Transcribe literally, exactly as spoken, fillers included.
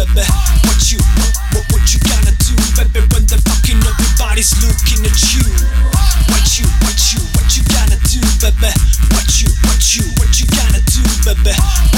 baby? What you, what, what you gonna do, baby? When the fucking everybody's looking at you. What you, what you, what you gonna do, baby? What you, what you, what you gonna do, baby?